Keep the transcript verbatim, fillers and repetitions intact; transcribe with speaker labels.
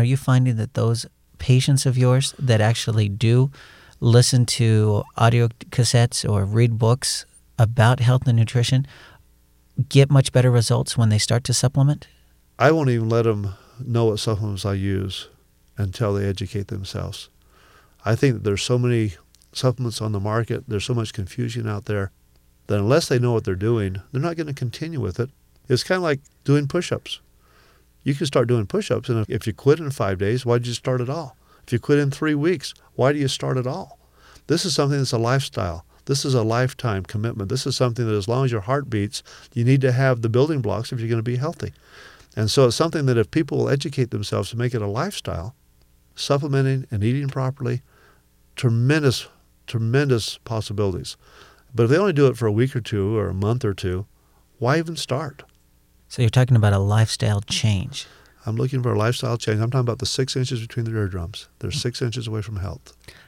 Speaker 1: are you finding that those patients of yours that actually do listen to audio cassettes or read books about health and nutrition get much better results when they start to supplement?
Speaker 2: I won't even let them know what supplements I use until they educate themselves. I think that there's so many supplements on the market, there's so much confusion out there, that unless they know what they're doing, they're not going to continue with it. It's kind of like doing push-ups. You can start doing push-ups, and if you quit in five days, why did you start at all? If you quit in three weeks, why do you start at all? This is something that's a lifestyle. This is a lifetime commitment. This is something that as long as your heart beats, you need to have the building blocks if you're going to be healthy. And so it's something that if people will educate themselves to make it a lifestyle, supplementing and eating properly, tremendous, tremendous possibilities. But if they only do it for a week or two or a month or two, why even start?
Speaker 1: So you're talking about a lifestyle change.
Speaker 2: I'm looking for a lifestyle change. I'm talking about the six inches between the eardrums. They're six inches away from health.